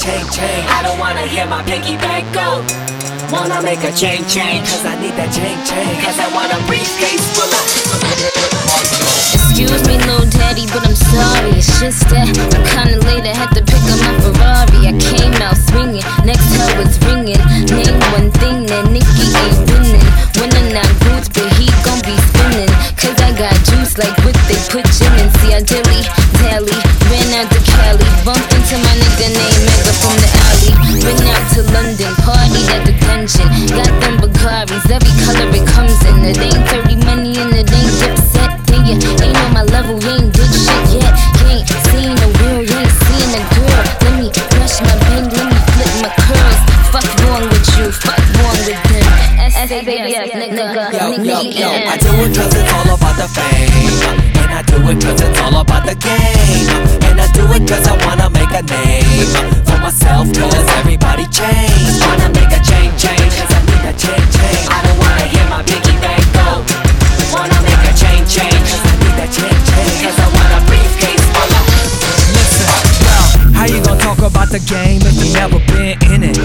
chain, chain. I don't wanna hear my piggy bank go. Wanna make a chain, cause I need that chain, cause I want a briefcase full of. Excuse me, little daddy, but I'm sorry. It's just that I'm kinda late, I had to pick up my Ferrari. I came out swinging, next hell was ringing. Name one thing that Nicky ain't winning. Winning not boots, but he gon' be spinning. Cause I got juice like what they put in. And see, I dilly-dally, ran out to Cali. Bumped into my nigga named Mega from the alley. Went out to London, partied at the dungeon. Got them Bagaris, every color it comes in. It ain't 30 money and it ain't dipset. You ain't on my level, you ain't did shit yet. You ain't seen a wheel, you ain't seen a girl. Let me brush my bang, let me flip my curls. Fuck wrong with you, fuck wrong with them. S-A-B-S, nigga. Yo, I do it cause it's all about the fame. And I do it cause it's all about the game. And I do it cause I wanna make a name for myself, cause everybody changed. Wanna make a change, cause I need a chain. I don't wanna hear my piggy bank go. Wanna make a change, cause I need that chain, cause I want a briefcase full of. Listen, yo, how you gonna talk about the game if you never been in it?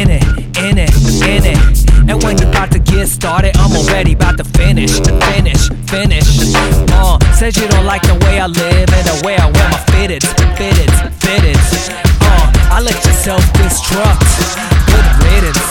And when you about to get started, I'm already about to finish. Says you don't like the way I live and the way I wear my fitteds. I let your self-destruct. Good riddance.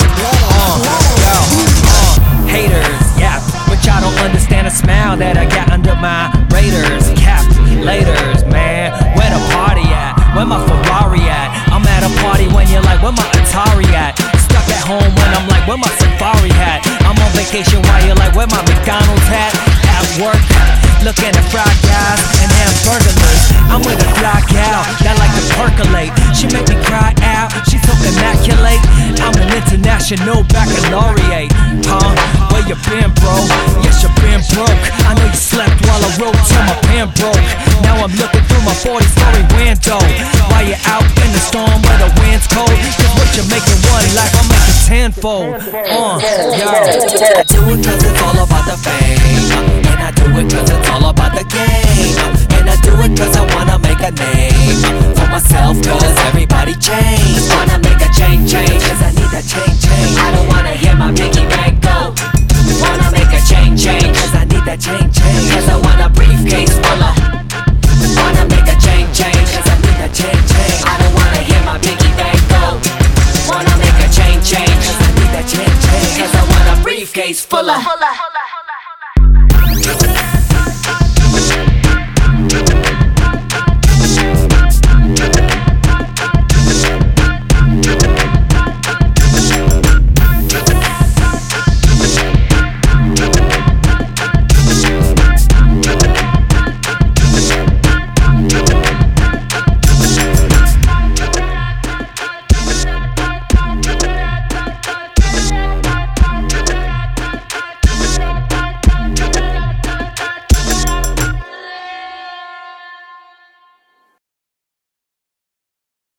Haters, yeah, but y'all don't understand the smile that I got under my Raiders. Calculators, man, where the party at? Where my Ferrari at? I'm at a party when you're like, where my Atari at? Stuck at home when I'm like, where my Safari hat? I'm on vacation while you're like, where my McDonald's hat? At work, looking at fried guys and hamburgers. I'm with a fly gal that like to percolate. She make me cry out, she's so immaculate. I'm an international baccalaureate. Where you been, bro? Yes, you been broke. I know you slept while I wrote till my pen broke. Now I'm looking through my 40-story window while you're out in the storm where the wind's cold. Cause what you're making one life, I'm making tenfold. Yo. I do it cause it's all about the fame. And I do it cause it's all about the game. And I do it cause I wanna make a name for myself, cause everybody changed. Wanna make a change, cause I need that chain. I don't wanna hear my piggy bank go. Wanna make a change, cause I need that chain. Cause I want a briefcase full of. Wanna make a change, cause I need that chain. I don't wanna hear my piggy bank go. Wanna make a change, cause I need that chain. Cause I want a briefcase full of.